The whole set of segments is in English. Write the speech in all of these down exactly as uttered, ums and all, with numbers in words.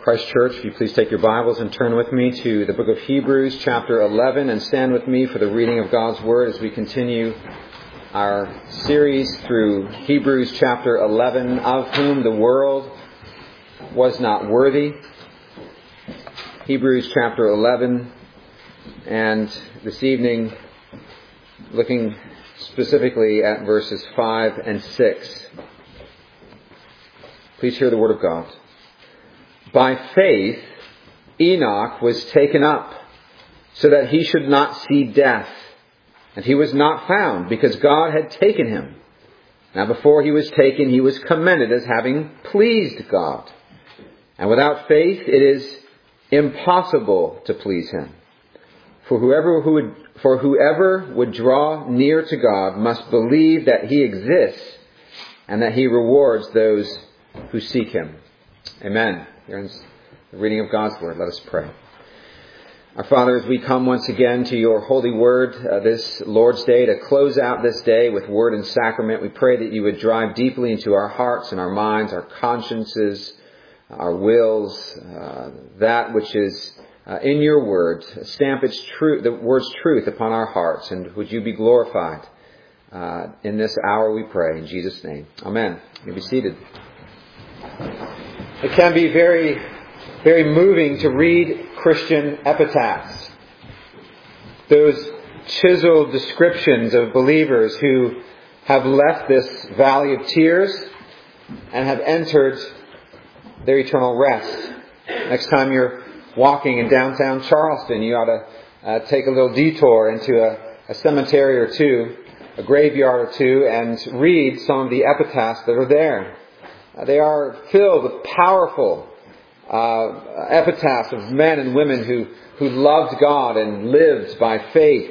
Christ Church, if you please take your Bibles and turn with me to the book of Hebrews, chapter eleven, and stand with me for the reading of God's Word as we continue our series through Hebrews chapter eleven, of whom the world was not worthy. Hebrews chapter eleven, and this evening looking specifically at verses five and six. Please hear the Word of God. By faith, Enoch was taken up, so that he should not see death. And he was not found, because God had taken him. Now before he was taken, he was commended as having pleased God. And without faith, it is impossible to please him. For whoever who would, for whoever would draw near to God must believe that he exists, and that he rewards those who seek him. Amen. Here ends the reading of God's Word. Let us pray. Our Father, as we come once again to your holy word uh, this Lord's Day, to close out this day with word and sacrament, we pray that you would drive deeply into our hearts and our minds, our consciences, our wills, uh, that which is uh, in your word. Stamp its truth, the word's truth upon our hearts, and would you be glorified uh, in this hour, we pray, in Jesus' name. Amen. You may be seated. It can be very, very moving to read Christian epitaphs. Those chiseled descriptions of believers who have left this valley of tears and have entered their eternal rest. Next time you're walking in downtown Charleston, you ought to uh, take a little detour into a, a cemetery or two, a graveyard or two, and read some of the epitaphs that are there. Uh, they are filled with powerful uh, epitaphs of men and women who, who loved God and lived by faith.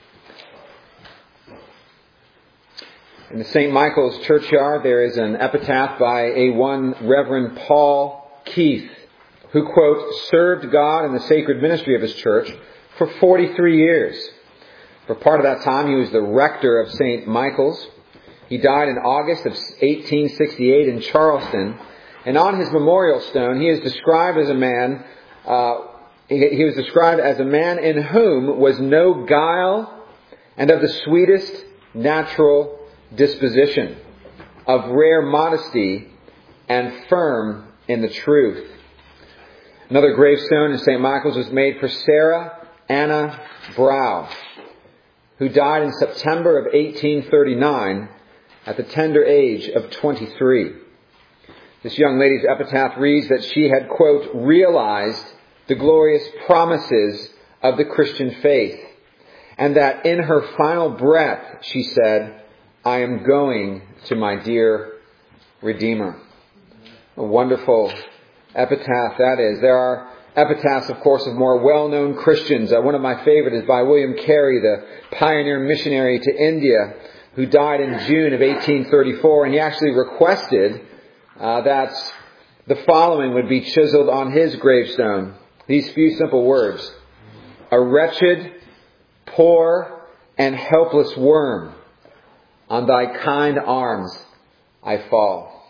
In the Saint Michael's churchyard, there is an epitaph by a one Reverend Paul Keith, who, quote, served God in the sacred ministry of his church for forty-three years. For part of that time, he was the rector of Saint Michael's. He died in August of eighteen sixty-eight in Charleston. And on his memorial stone, he is described as a man, uh, he, he was described as a man in whom was no guile and of the sweetest natural disposition, of rare modesty and firm in the truth. Another gravestone in Saint Michael's was made for Sarah Anna Brow, who died in September of eighteen thirty-nine at the tender age of twenty-three. This young lady's epitaph reads that she had, quote, realized the glorious promises of the Christian faith, and that in her final breath she said, I am going to my dear Redeemer. A wonderful epitaph that is. There are epitaphs, of course, of more well-known Christians. Uh, one of my favorite is by William Carey, the pioneer missionary to India, who died in June of eighteen thirty-four. And he actually requested uh, that the following would be chiseled on his gravestone. These few simple words. A wretched, poor, and helpless worm, on thy kind arms I fall.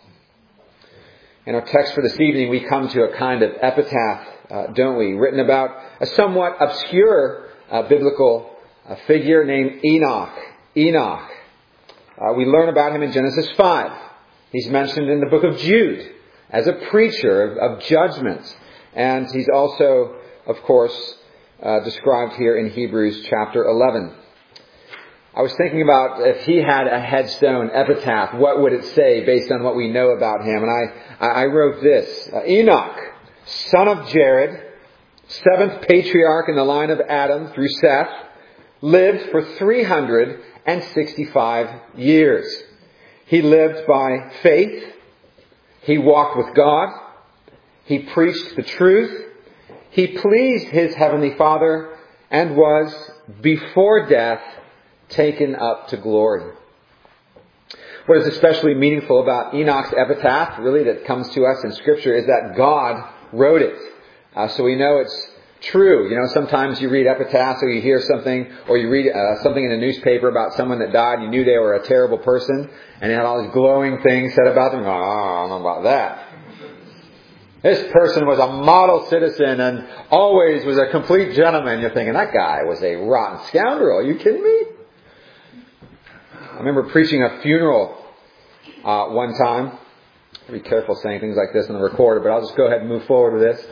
In our text for this evening, we come to a kind of epitaph, uh, don't we? Written about a somewhat obscure uh, biblical uh, figure named Enoch. Enoch. Uh, we learn about him in Genesis five. He's mentioned in the book of Jude as a preacher of, of judgment. And he's also, of course, uh, described here in Hebrews chapter eleven. I was thinking about if he had a headstone epitaph, what would it say based on what we know about him? And I, I wrote this. Uh, Enoch, son of Jared, seventh patriarch in the line of Adam through Seth, lived for three hundred sixty-five years. He lived by faith. He walked with God. He preached the truth. He pleased his heavenly Father and was, before death, taken up to glory. What is especially meaningful about Enoch's epitaph, really, that comes to us in Scripture, is that God wrote it. Uh, so we know it's true. You know, sometimes you read epitaphs or you hear something, or you read uh, something in a newspaper about someone that died. You knew they were a terrible person, and they had all these glowing things said about them. Oh, I don't know about that. This person was a model citizen and always was a complete gentleman. You're thinking, that guy was a rotten scoundrel. Are you kidding me? I remember preaching a funeral uh, one time. Be careful saying things like this on the recorder, but I'll just go ahead and move forward with this.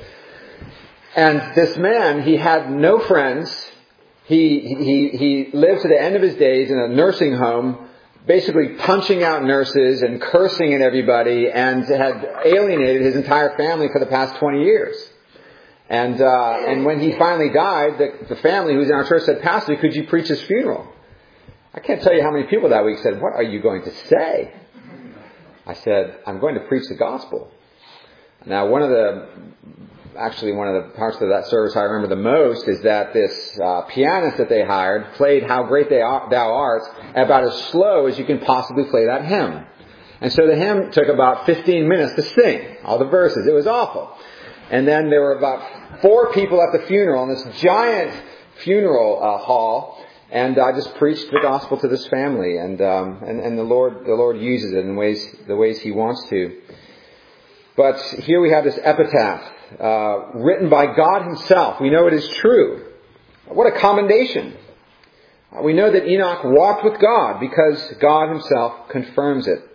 And this man, he had no friends. He, he, he lived to the end of his days in a nursing home, basically punching out nurses and cursing at everybody, and had alienated his entire family for the past twenty years. And uh, and when he finally died, the, the family who was in our church said, Pastor, could you preach his funeral? I can't tell you how many people that week said, what are you going to say? I said, I'm going to preach the gospel. Now, one of the, actually one of the parts of that service I remember the most is that this uh, pianist that they hired played How Great they are, Thou Art about as slow as you can possibly play that hymn. And so the hymn took about fifteen minutes to sing, all the verses. It was awful. And then there were about four people at the funeral in this giant funeral uh, hall. And I just preached the gospel to this family, and um, and, and the Lord the Lord uses it in ways the ways He wants to. But here we have this epitaph uh, written by God Himself. We know it is true. What a commendation! We know that Enoch walked with God because God Himself confirms it.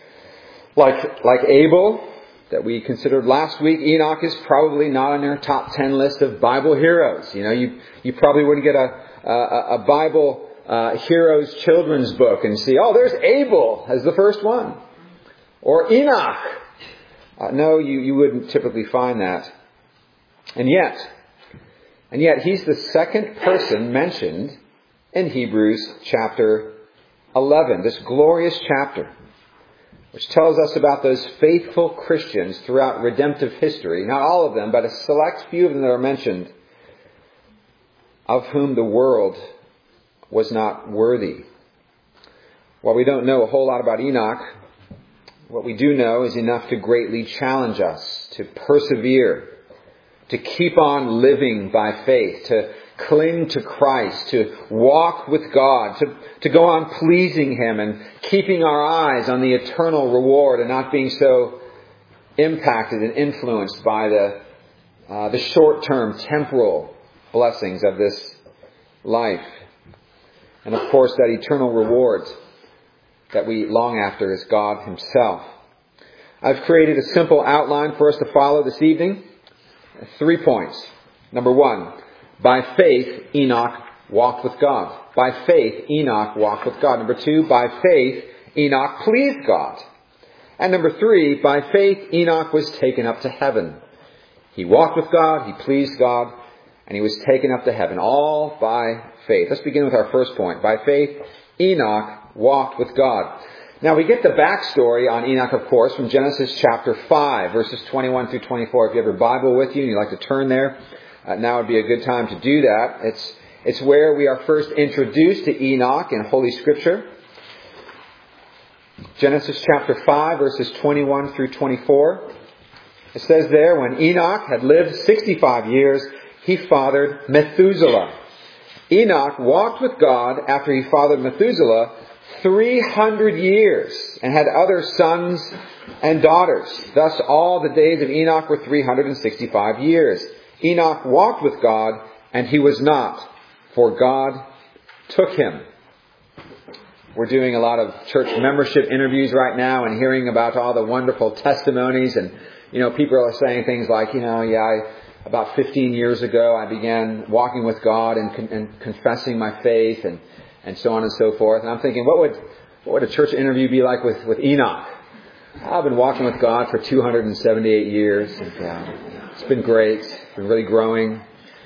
Like like Abel, that we considered last week, Enoch is probably not on your top ten list of Bible heroes. You know, you you probably wouldn't get a a, a Bible uh, heroes children's book and see, oh, there's Abel as the first one, or Enoch. Uh, no, you you wouldn't typically find that. And yet, and yet, he's the second person mentioned in Hebrews chapter eleven, this glorious chapter, which tells us about those faithful Christians throughout redemptive history. Not all of them, but a select few of them that are mentioned, of whom the world was not worthy. While we don't know a whole lot about Enoch, what we do know is enough to greatly challenge us to persevere, to keep on living by faith, to cling to Christ, to walk with God, to, to go on pleasing Him and keeping our eyes on the eternal reward and not being so impacted and influenced by the uh, the short-term temporal blessings of this life. And of course, that eternal reward that we long after is God Himself. I've created a simple outline for us to follow this evening. Three points. Number one, by faith, Enoch walked with God. By faith, Enoch walked with God. Number two, by faith, Enoch pleased God. And number three, by faith, Enoch was taken up to heaven. He walked with God, he pleased God, and he was taken up to heaven, all by faith. Let's begin with our first point. By faith, Enoch walked with God. Now, we get the backstory on Enoch, of course, from Genesis chapter five, verses twenty-one through twenty-four. If you have your Bible with you and you'd like to turn there, uh, now would be a good time to do that. It's, it's where we are first introduced to Enoch in Holy Scripture. Genesis chapter five, verses twenty-one through twenty-four. It says there, when Enoch had lived sixty-five years, he fathered Methuselah. Enoch walked with God after he fathered Methuselah three hundred years and had other sons and daughters. Thus all the days of Enoch were three hundred sixty-five years. Enoch walked with God, and he was not, for God took him. We're doing a lot of church membership interviews right now and hearing about all the wonderful testimonies. And, you know, people are saying things like, you know, yeah, I, about fifteen years ago, I began walking with God and, con- and confessing my faith and, and so on and so forth. And I'm thinking, what would what would a church interview be like with, with Enoch? I've been walking with God for two hundred seventy-eight years. And, uh, it's been great. It's been really growing.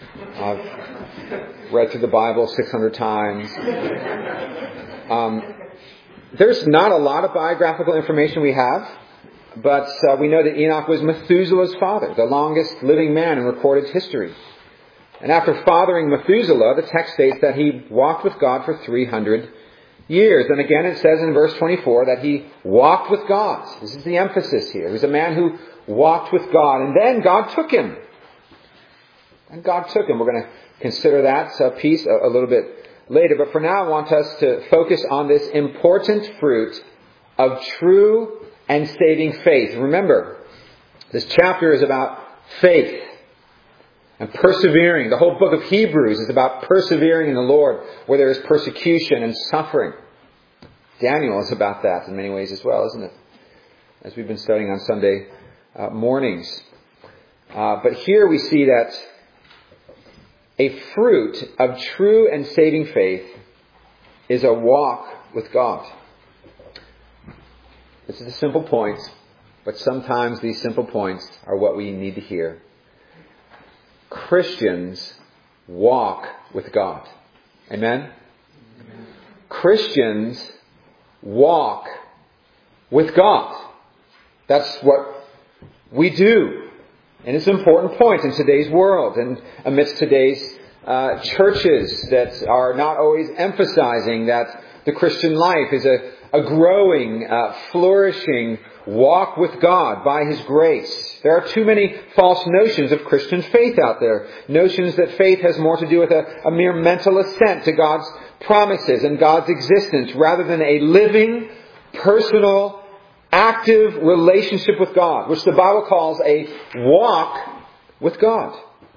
I've read through the Bible six hundred times. Um, there's not a lot of biographical information we have, but uh, we know that Enoch was Methuselah's father, the longest living man in recorded history. And after fathering Methuselah, the text states that he walked with God for three hundred years. And again, it says in verse twenty-four that he walked with God. This is the emphasis here. He was a man who walked with God. And then God took him. And God took him. We're going to consider that uh, piece a, a little bit later. But for now, I want us to focus on this important fruit of true and saving faith. Remember, This chapter is about faith and persevering. The whole book of Hebrews is about persevering in the Lord where there is persecution and suffering. Daniel is about that in many ways as well, isn't it? As we've been studying on Sunday uh, mornings. Uh, but here we see that a fruit of true and saving faith is a walk with God. This is a simple point, but sometimes these simple points are what we need to hear. Christians walk with God. Amen? Amen. Christians walk with God. That's what we do. And it's an important point in today's world and amidst today's uh, churches that are not always emphasizing that the Christian life is a, a growing, uh, flourishing walk with God by His grace. There are too many false notions of Christian faith out there. Notions that faith has more to do with a, a mere mental assent to God's promises and God's existence rather than a living, personal, active relationship with God, which the Bible calls a walk with God.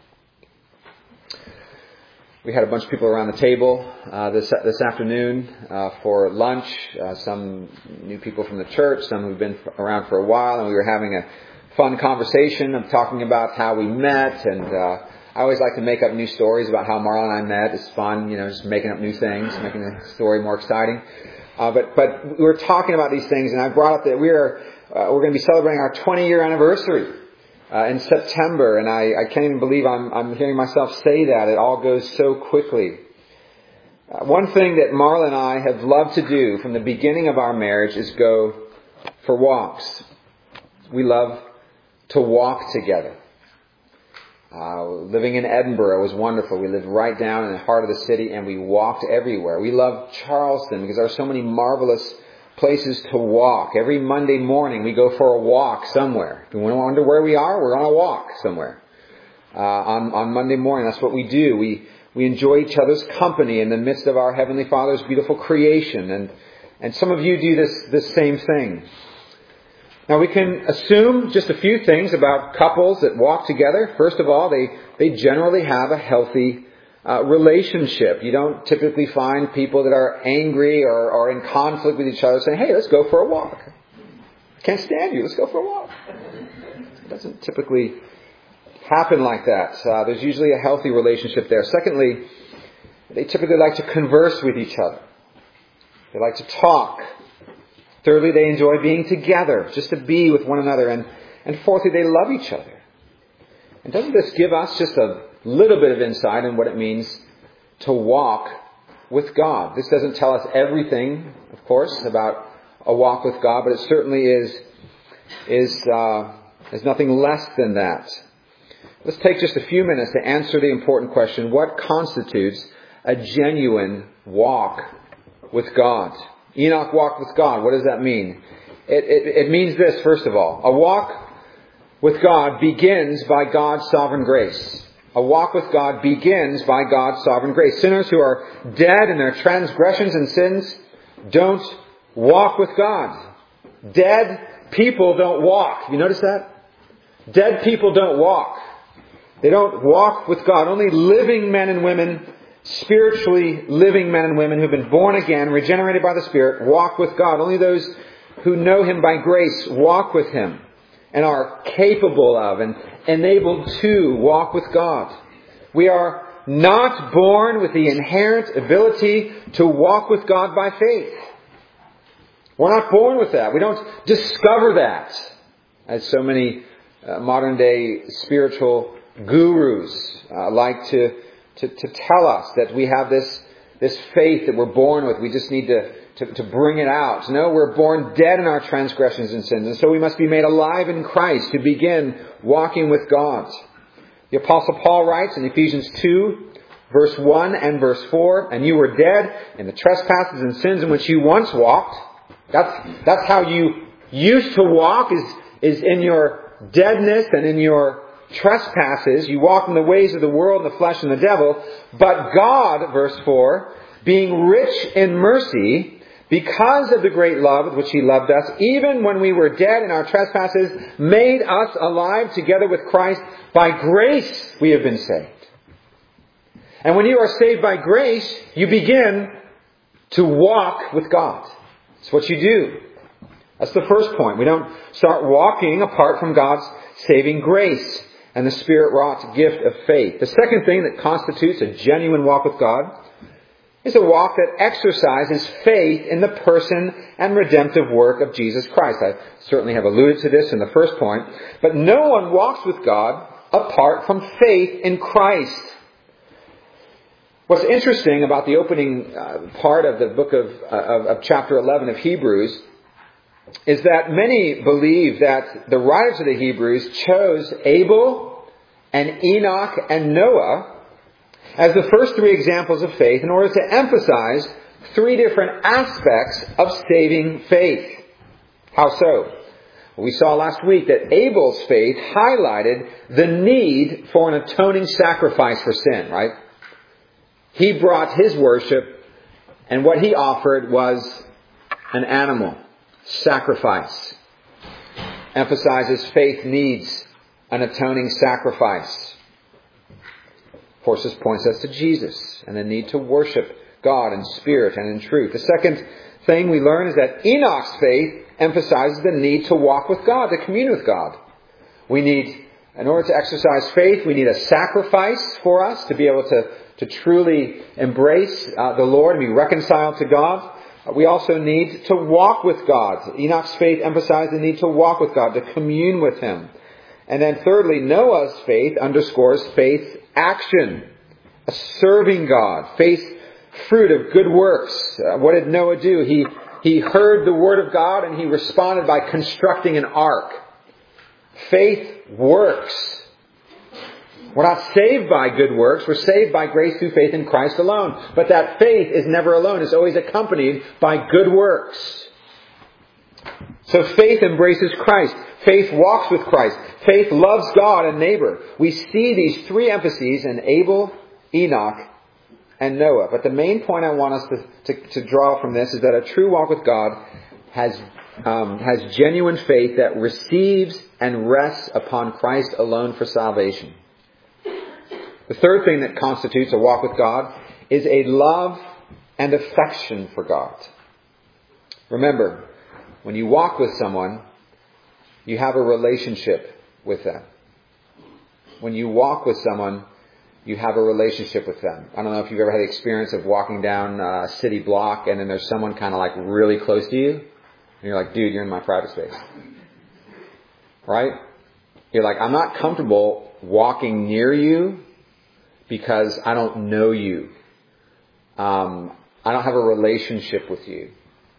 We had a bunch of people around the table uh, this this afternoon uh, for lunch. Uh, some new people from the church, some who've been around for a while, and we were having a fun conversation of talking about how we met. And uh, I always like to make up new stories about how Marla and I met. It's fun, you know, just making up new things, making the story more exciting. Uh, but but we were talking about these things, and I brought up that we are uh, we're going to be celebrating our twenty year anniversary uh, in September, and I, I can't even believe I'm I'm hearing myself say that. It all goes so quickly. Uh, one thing that Marla and I have loved to do from the beginning of our marriage is go for walks. We love to walk together. Uh, living in Edinburgh was wonderful. We lived right down in the heart of the city and we walked everywhere. We loved Charleston because there are so many marvelous places to walk. Every Monday morning we go for a walk somewhere. If you want to wonder where we are, we're on a walk somewhere. Uh, on, on Monday morning, that's what we do. We we enjoy each other's company in the midst of our Heavenly Father's beautiful creation. And, and some of you do this, this same thing. Now we can assume just a few things about couples that walk together. First of all, they, they generally have a healthy uh, relationship. You don't typically find people that are angry or, or in conflict with each other saying, hey, let's go for a walk. Can't stand you, let's go for a walk. It doesn't typically happen like that. Uh, there's usually a healthy relationship there. Secondly, they typically like to converse with each other. They like to talk. Thirdly, they enjoy being together, just to be with one another. And, and fourthly, they love each other. And doesn't this give us just a little bit of insight on what it means to walk with God? This doesn't tell us everything, of course, about a walk with God, but it certainly is, is, uh, is nothing less than that. Let's take just a few minutes to answer the important question, what constitutes a genuine walk with God? Enoch walked with God. What does that mean? It, it, it means this, first of all. A walk with God begins by God's sovereign grace. A walk with God begins by God's sovereign grace. Sinners who are dead in their transgressions and sins don't walk with God. Dead people don't walk. You notice that? Dead people don't walk. They don't walk with God. Only living men and women, spiritually living men and women who've been born again, regenerated by the Spirit, walk with God. Only those who know Him by grace walk with Him and are capable of and enabled to walk with God. We are not born with the inherent ability to walk with God by faith. We're not born with that. We don't discover that, as so many uh, modern day spiritual gurus uh, like to To, to tell us that we have this this faith that we're born with. We just need to, to, to bring it out. No, we're born dead in our transgressions and sins. And so we must be made alive in Christ to begin walking with God. The Apostle Paul writes in Ephesians two, verse one and verse four, and you were dead in the trespasses and sins in which you once walked. That's, that's how you used to walk, is, is in your deadness and in your trespasses. You walk in the ways of the world and the flesh and the devil. But God, verse four, being rich in mercy, because of the great love with which He loved us, even when we were dead in our trespasses, made us alive together with Christ. By grace we have been saved. And when you are saved by grace, you begin to walk with God. It's what you do. That's the first point. We don't start walking apart from God's saving grace and the Spirit-wrought gift of faith. The second thing that constitutes a genuine walk with God is a walk that exercises faith in the person and redemptive work of Jesus Christ. I certainly have alluded to this in the first point. But no one walks with God apart from faith in Christ. What's interesting about the opening uh, part of the book of, uh, of, of chapter eleven of Hebrews is that many believe that the writers of the Hebrews chose Abel and Enoch and Noah as the first three examples of faith in order to emphasize three different aspects of saving faith. How so? We saw last week that Abel's faith highlighted the need for an atoning sacrifice for sin, right? He brought his worship, and what he offered was an animal sacrifice. Emphasizes faith needs an atoning sacrifice. Of course, this points us to Jesus and the need to worship God in spirit and in truth. The second thing we learn is that Enoch's faith emphasizes the need to walk with God, to commune with God. We need, in order to exercise faith, we need a sacrifice for us to be able to, to truly embrace uh, the Lord and be reconciled to God. Uh, we also need to walk with God. Enoch's faith emphasized the need to walk with God, to commune with Him. And then thirdly, Noah's faith underscores faith action, a serving God, faith fruit of good works. Uh, what did Noah do? He He heard the word of God and he responded by constructing an ark. Faith works. We're not saved by good works. We're saved by grace through faith in Christ alone. But that faith is never alone. It's always accompanied by good works. So faith embraces Christ. Faith walks with Christ. Faith loves God and neighbor. We see these three emphases in Abel, Enoch, and Noah. But the main point I want us to, to, to draw from this is that a true walk with God has, um, has genuine faith that receives and rests upon Christ alone for salvation. The third thing that constitutes a walk with God is a love and affection for God. Remember, when you walk with someone, you have a relationship with them. When you walk with someone, you have a relationship with them. I don't know if you've ever had the experience of walking down a city block and then there's someone kind of like really close to you. And you're like, dude, you're in my private space. Right? You're like, I'm not comfortable walking near you because I don't know you. Um, I don't have a relationship with you.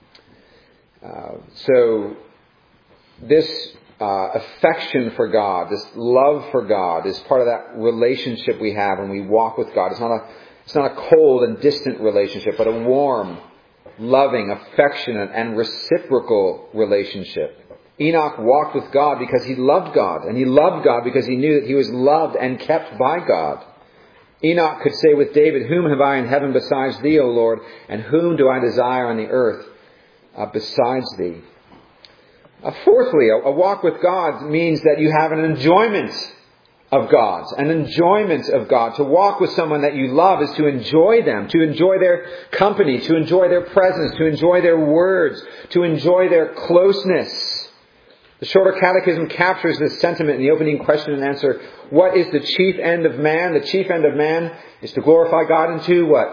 Uh, so this Uh, affection for God, this love for God is part of that relationship we have when we walk with God. It's not a, it's not a cold and distant relationship, but a warm, loving, affectionate, and reciprocal relationship. Enoch walked with God because he loved God, and he loved God because he knew that he was loved and kept by God. Enoch could say with David, "Whom have I in heaven besides thee, O Lord, and whom do I desire on the earth uh, besides thee?" Uh, fourthly, a, a walk with God means that you have an enjoyment of God. An enjoyment of God. To walk with someone that you love is to enjoy them, to enjoy their company, to enjoy their presence, to enjoy their words, to enjoy their closeness. The Shorter Catechism captures this sentiment in the opening question and answer. What is the chief end of man? The chief end of man is to glorify God and to what?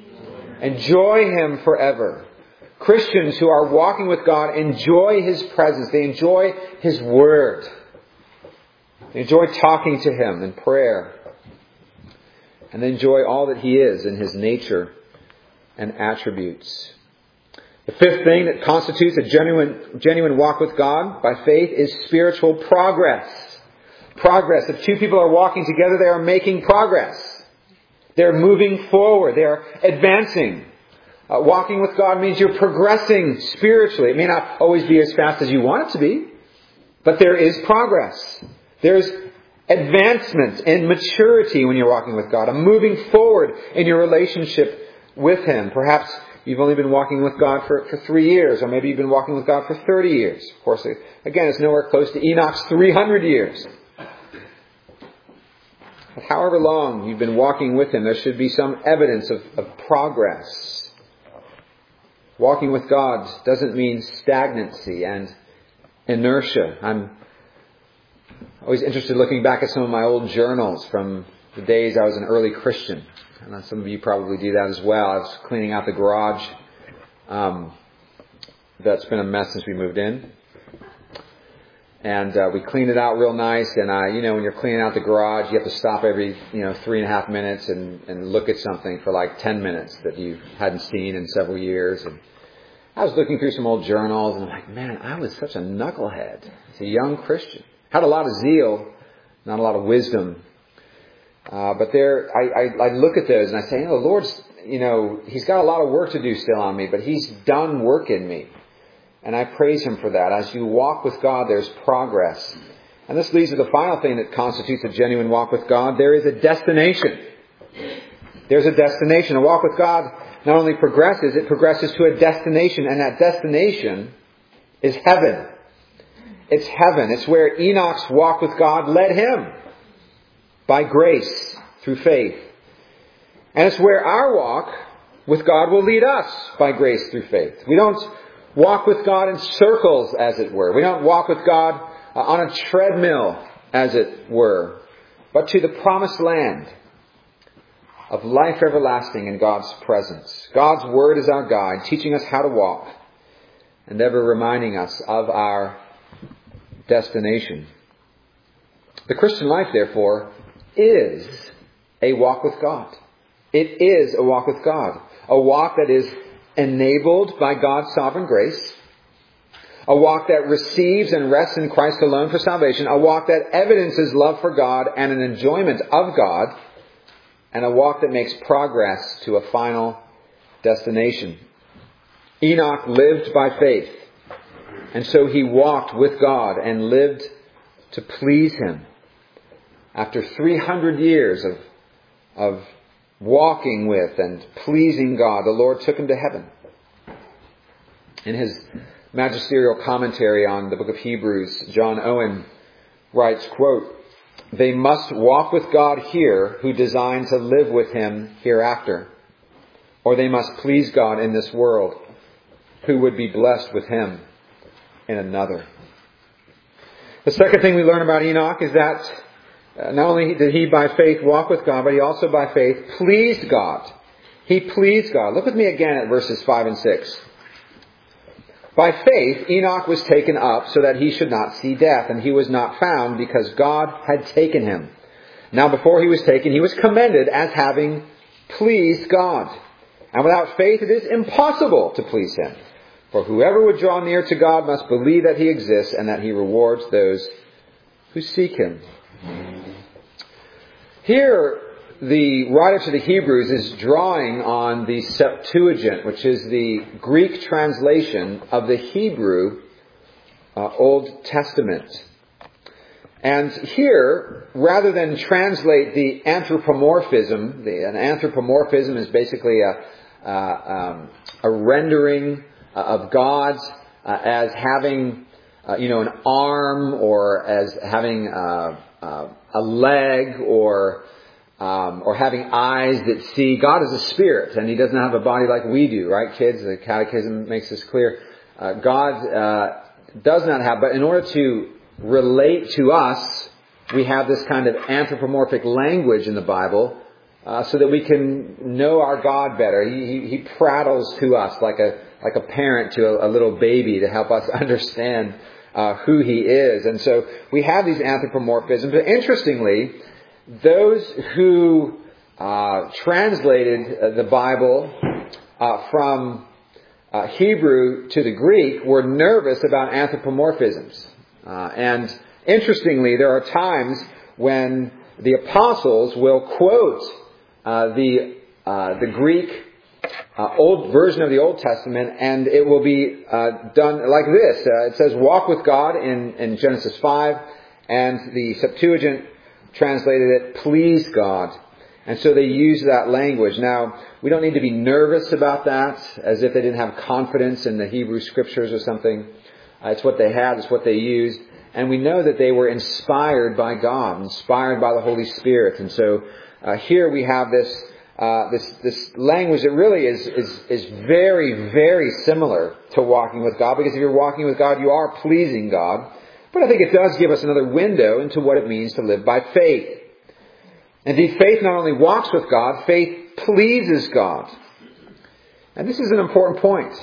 Enjoy Him forever. Christians who are walking with God enjoy His presence. They enjoy His Word. They enjoy talking to Him in prayer. And they enjoy all that He is in His nature and attributes. The fifth thing that constitutes a genuine, genuine walk with God by faith is spiritual progress. Progress. If two people are walking together, they are making progress. They're moving forward. They are advancing. Uh, walking with God means you're progressing spiritually. It may not always be as fast as you want it to be, but there is progress. There's advancement and maturity when you're walking with God. A moving forward in your relationship with Him. Perhaps you've only been walking with God for, for three years, or maybe you've been walking with God for thirty years. Of course, again, it's nowhere close to Enoch's three hundred years. But however long you've been walking with Him, there should be some evidence of, of progress. Walking with God doesn't mean stagnancy and inertia. I'm always interested looking back at some of my old journals from the days I was an early Christian. And some of you probably do that as well. I was cleaning out the garage. Um, that's been a mess since we moved in. And uh, we cleaned it out real nice. And, uh, you know, when you're cleaning out the garage, you have to stop every, you know, three and a half minutes and, and look at something for like ten minutes that you hadn't seen in several years. And I was looking through some old journals and I'm like, man, I was such a knucklehead as a young Christian. Had a lot of zeal, not a lot of wisdom. Uh, but there, I, I, I look at those and I say, you know, the Lord's, you know, He's got a lot of work to do still on me, but He's done work in me. And I praise Him for that. As you walk with God, there's progress. And this leads to the final thing that constitutes a genuine walk with God. There is a destination. There's a destination. A walk with God not only progresses, it progresses to a destination. And that destination is heaven. It's heaven. It's where Enoch's walk with God led him. By grace, through faith. And it's where our walk with God will lead us by grace through faith. We don't walk with God in circles, as it were. We don't walk with God uh, on a treadmill, as it were. But to the promised land of life everlasting in God's presence. God's Word is our guide, teaching us how to walk and ever reminding us of our destination. The Christian life, therefore, is a walk with God. It is a walk with God. A walk that is enabled by God's sovereign grace. A walk that receives and rests in Christ alone for salvation. A walk that evidences love for God and an enjoyment of God. And a walk that makes progress to a final destination. Enoch lived by faith. And so he walked with God and lived to please Him. After three hundred years of, of walking with and pleasing God, the Lord took him to heaven. In his magisterial commentary on the book of Hebrews, John Owen writes, quote, "They must walk with God here who design to live with Him hereafter. Or they must please God in this world who would be blessed with Him in another." The second thing we learn about Enoch is that Uh, not only did he by faith walk with God, but he also by faith pleased God. He pleased God. Look with me again at verses five and six. By faith, Enoch was taken up so that he should not see death, and he was not found because God had taken him. Now before he was taken, he was commended as having pleased God. And without faith, it is impossible to please Him. For whoever would draw near to God must believe that He exists and that He rewards those who seek Him. Here, the writer to the Hebrews is drawing on the Septuagint, which is the Greek translation of the Hebrew uh, Old Testament. And here, rather than translate the anthropomorphism, the, an anthropomorphism is basically a, uh, um, a rendering uh, of God uh, as having, uh, you know, an arm, or as having uh, Uh, a leg, or um, or having eyes that see. God is a spirit, and He doesn't have a body like we do, right, kids? The Catechism makes this clear. Uh, God uh, does not have, but in order to relate to us, we have this kind of anthropomorphic language in the Bible, uh, so that we can know our God better. He, he, he prattles to us like a like a parent to a, a little baby to help us understand Uh, who He is. And so we have these anthropomorphisms. But interestingly, those who uh, translated the Bible uh, from uh, Hebrew to the Greek were nervous about anthropomorphisms. Uh, and interestingly, there are times when the apostles will quote uh, the uh, the Greek Uh, old version of the Old Testament, and it will be uh, done like this. Uh, it says, "Walk with God" in, in Genesis five, and the Septuagint translated it, "Please God." And so they use that language. Now, we don't need to be nervous about that, as if they didn't have confidence in the Hebrew Scriptures or something. Uh, it's what they had, it's what they used. And we know that they were inspired by God, inspired by the Holy Spirit. And so uh, here we have this uh, this this language that really is, is is very, very similar to walking with God. Because if you're walking with God, you are pleasing God. But I think it does give us another window into what it means to live by faith. Indeed, faith not only walks with God, faith pleases God. And this is an important point.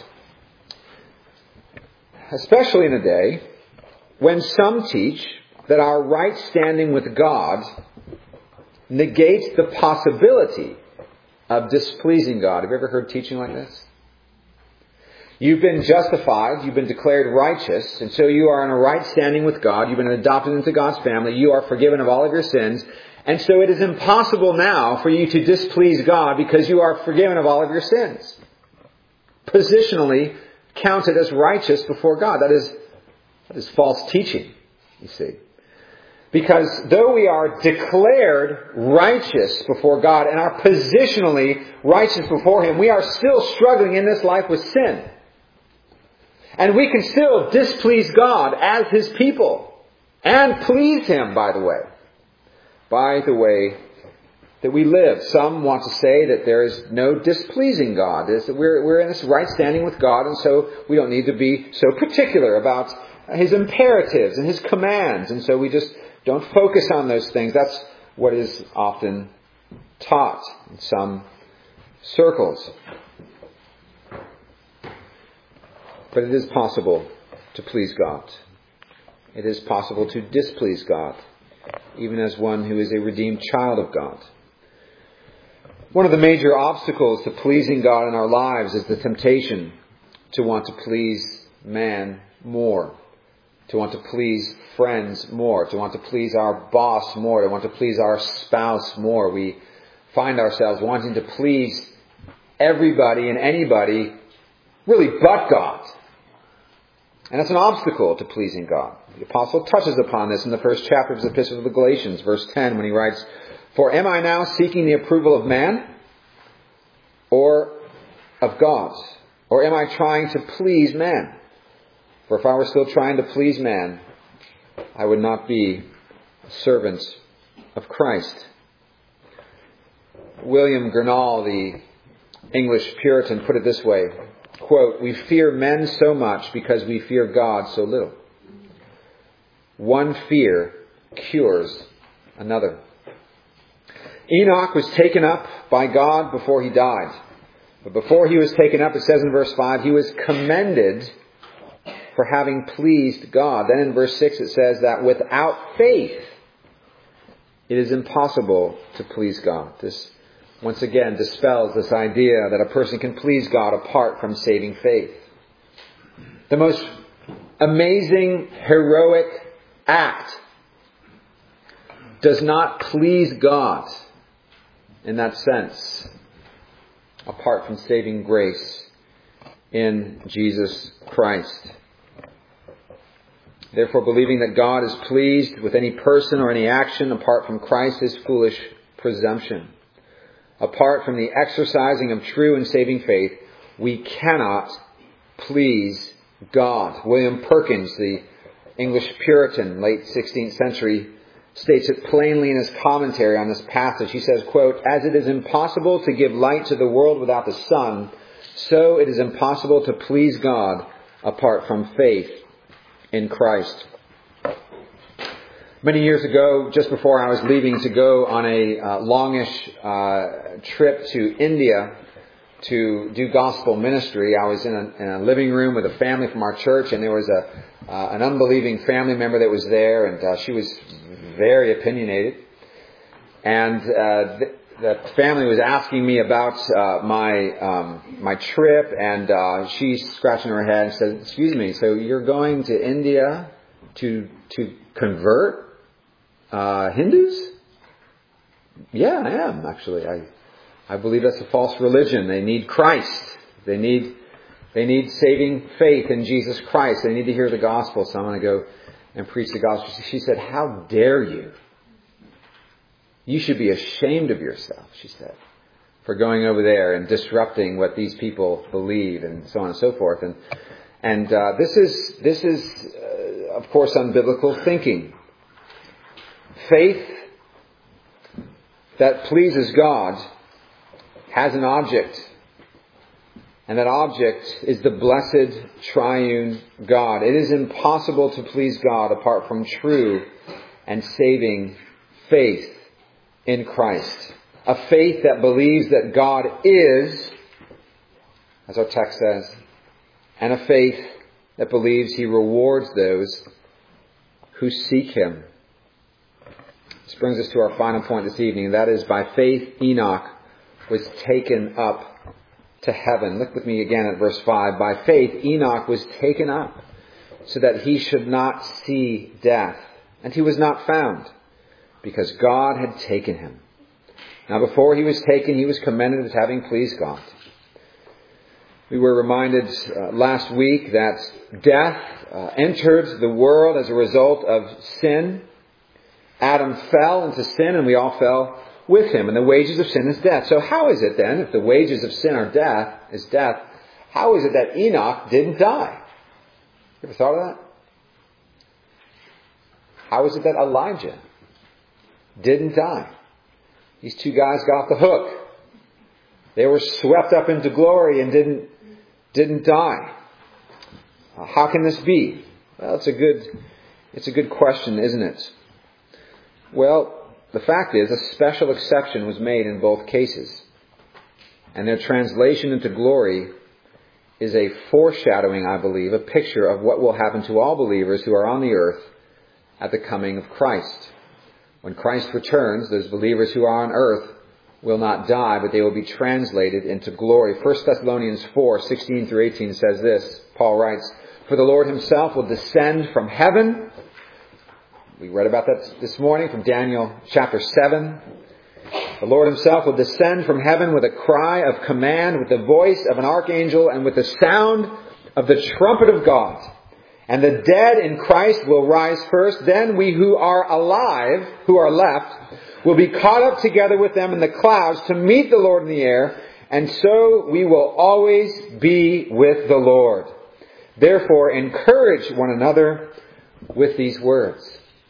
Especially in a day when some teach that our right standing with God negates the possibility of displeasing God. Have you ever heard teaching like this? You've been justified, you've been declared righteous, and so you are in a right standing with God. You've been adopted into God's family. You are forgiven of all of your sins. And so it is impossible now for you to displease God because you are forgiven of all of your sins. Positionally counted as righteous before God. That is, that is false teaching, you see. Because though we are declared righteous before God and are positionally righteous before Him, we are still struggling in this life with sin. And we can still displease God as His people. And please Him, by the way. By the way that we live. Some want to say that there is no displeasing God. Is that we're, we're in this right standing with God, and so we don't need to be so particular about His imperatives and His commands. And so we just don't focus on those things. That's what is often taught in some circles. But it is possible to please God. It is possible to displease God, even as one who is a redeemed child of God. One of the major obstacles to pleasing God in our lives is the temptation to want to please man more, to want to please friends more, to want to please our boss more, to want to please our spouse more. We find ourselves wanting to please everybody and anybody, really but God. And it's an obstacle to pleasing God. The Apostle touches upon this in the first chapter of his Epistle to the Galatians, verse ten, when he writes, "For am I now seeking the approval of man or of God? Or am I trying to please man? For if I were still trying to please man, I would not be a servant of Christ." William Gurnall, the English Puritan, put it this way, quote, "We fear men so much because we fear God so little. One fear cures another." Enoch was taken up by God before he died. But before he was taken up, it says in verse five, he was commended for having pleased God. Then in verse six it says that without faith it is impossible to please God. This once again dispels this idea that a person can please God apart from saving faith. The most amazing, heroic act does not please God in that sense, apart from saving grace in Jesus Christ. Therefore, believing that God is pleased with any person or any action apart from Christ is foolish presumption. Apart from the exercising of true and saving faith, we cannot please God. William Perkins, the English Puritan, late sixteenth century, states it plainly in his commentary on this passage. He says, quote, "As it is impossible to give light to the world without the sun, so it is impossible to please God apart from faith in Christ." Many years ago, just before I was leaving to go on a uh, longish uh, trip to India to do gospel ministry, I was in a, in a living room with a family from our church, and there was a uh, an unbelieving family member that was there, and uh, she was very opinionated. And uh, th- the family was asking me about uh, my um, my trip, and uh, she's scratching her head and said, "Excuse me, so you're going to India to to convert uh, Hindus?" "Yeah, I am, actually. I I believe that's a false religion. They need Christ. They need they need saving faith in Jesus Christ. They need to hear the gospel. So I'm going to go and preach the gospel." She said, "How dare you? You should be ashamed of yourself, she said, for going over there and disrupting what these people believe, and so on and so forth. And and uh, this is this is uh, of course unbiblical thinking. Faith that pleases God has an object, and that object is the blessed triune God. It is impossible to please God apart from true and saving faith in Christ. A faith that believes that God is, as our text says, and a faith that believes He rewards those who seek Him. This brings us to our final point this evening, and that is, by faith Enoch was taken up to heaven. Look with me again at verse five. By faith Enoch was taken up so that he should not see death. And he was not found, because God had taken him. Now before he was taken, he was commended as having pleased God. We were reminded uh, last week that death uh, entered the world as a result of sin. Adam fell into sin, and we all fell with him. And the wages of sin is death. So how is it then, if the wages of sin are death, is death, how is it that Enoch didn't die? You ever thought of that? How is it that Elijah didn't die? These two guys got off the hook. They were swept up into glory and didn't didn't die. Uh, how can this be? Well, it's a good it's a good question, isn't it? Well, the fact is, a special exception was made in both cases. And their translation into glory is a foreshadowing, I believe, a picture of what will happen to all believers who are on the earth at the coming of Christ. When Christ returns, those believers who are on earth will not die, but they will be translated into glory. First Thessalonians four, sixteen through eighteen says this. Paul writes, "For the Lord himself will descend from heaven." We read about that this morning from Daniel chapter seven. The Lord himself will descend from heaven with a cry of command, with the voice of an archangel, and with the sound of the trumpet of God. And the dead in Christ will rise first. Then we who are alive, who are left, will be caught up together with them in the clouds to meet the Lord in the air. And so we will always be with the Lord. Therefore, encourage one another with these words.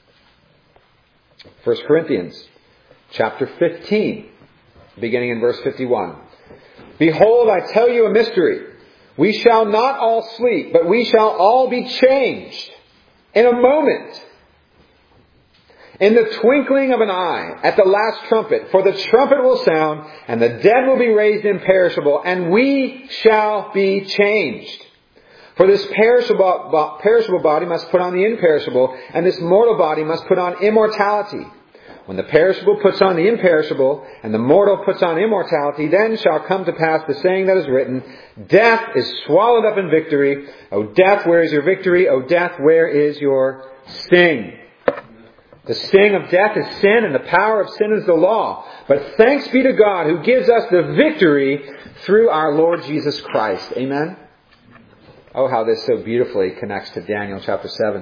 First Corinthians chapter fifteen, beginning in verse fifty-one. "Behold, I tell you a mystery. We shall not all sleep, but we shall all be changed in a moment, in the twinkling of an eye, at the last trumpet. For the trumpet will sound, and the dead will be raised imperishable, and we shall be changed. For this perishable, perishable body must put on the imperishable, and this mortal body must put on immortality. When the perishable puts on the imperishable, and the mortal puts on immortality, then shall come to pass the saying that is written, Death is swallowed up in victory. O death, where is your victory? O death, where is your sting?" The sting of death is sin, and the power of sin is the law. But thanks be to God who gives us the victory through our Lord Jesus Christ. Amen? Oh, how this so beautifully connects to Daniel chapter seven.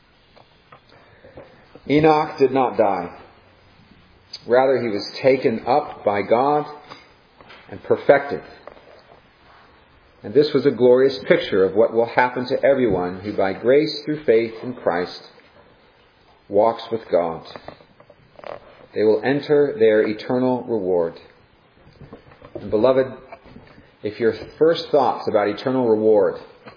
Enoch did not die. Rather, he was taken up by God and perfected. And this was a glorious picture of what will happen to everyone who by grace through faith in Christ walks with God. They will enter their eternal reward. And beloved, if your first thoughts about eternal reward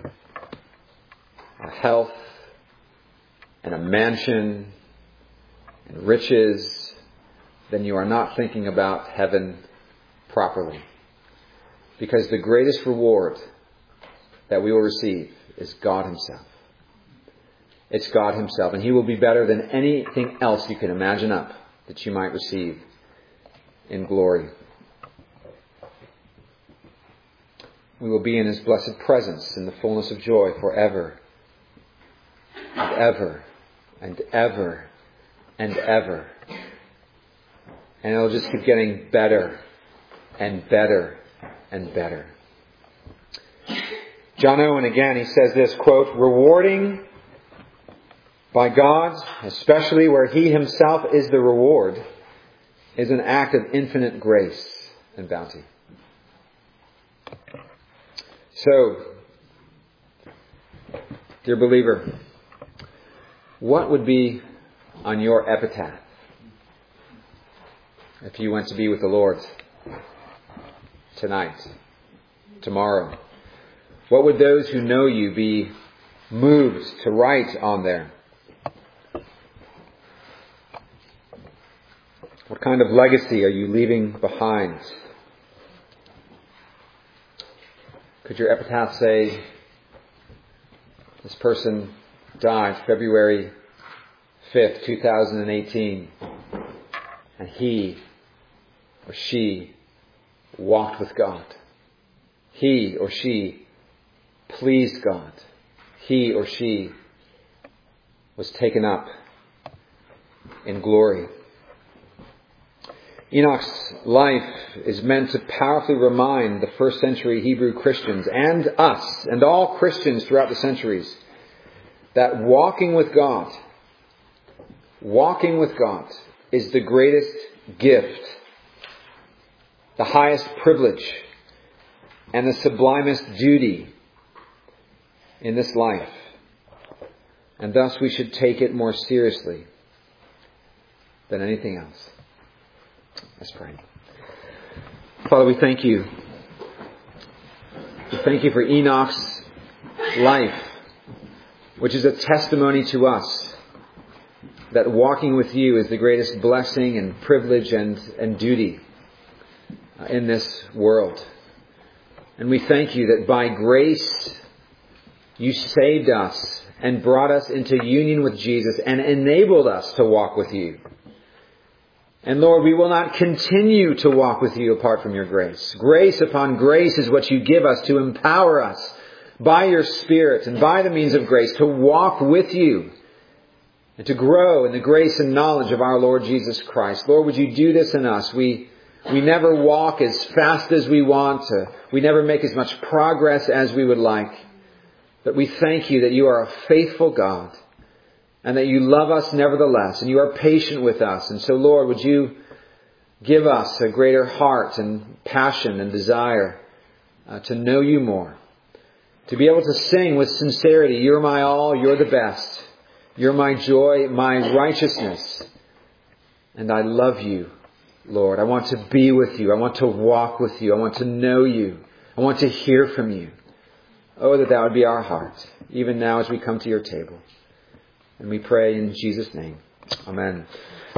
are health and a mansion and riches, then you are not thinking about heaven properly. Because the greatest reward that we will receive is God himself. It's God himself. And he will be better than anything else you can imagine up that you might receive in glory. We will be in his blessed presence in the fullness of joy forever and ever and ever and ever. And it'll just keep getting better and better and better. John Owen again, he says this, quote, "Rewarding by God, especially where he himself is the reward, is an act of infinite grace and bounty. So, dear believer, what would be on your epitaph if you went to be with the Lord tonight, tomorrow? What would those who know you be moved to write on there? What kind of legacy are you leaving behind? Could your epitaph say, this person died February fifth, two thousand eighteen, and he or she walked with God. He or she pleased God. He or she was taken up in glory. Enoch's life is meant to powerfully remind the first century Hebrew Christians and us and all Christians throughout the centuries that walking with God, walking with God is the greatest gift, the highest privilege, and the sublimest duty in this life. And thus we should take it more seriously than anything else. Let's pray. Father, we thank you. We thank you for Enoch's life, which is a testimony to us that walking with you is the greatest blessing and privilege and, and duty in this world. And we thank you that by grace you saved us and brought us into union with Jesus and enabled us to walk with you. And Lord, we will not continue to walk with you apart from your grace. Grace upon grace is what you give us to empower us by your Spirit and by the means of grace to walk with you and to grow in the grace and knowledge of our Lord Jesus Christ. Lord, would you do this in us? We we never walk as fast as we want to. We never make as much progress as we would like. But we thank you that you are a faithful God and that you love us nevertheless, and you are patient with us. And so, Lord, would you give us a greater heart and passion and desire uh, to know you more, to be able to sing with sincerity, you're my all, you're the best, you're my joy, my righteousness, and I love you, Lord. I want to be with you. I want to walk with you. I want to know you. I want to hear from you. Oh, that that would be our heart, even now as we come to your table. And we pray in Jesus' name. Amen.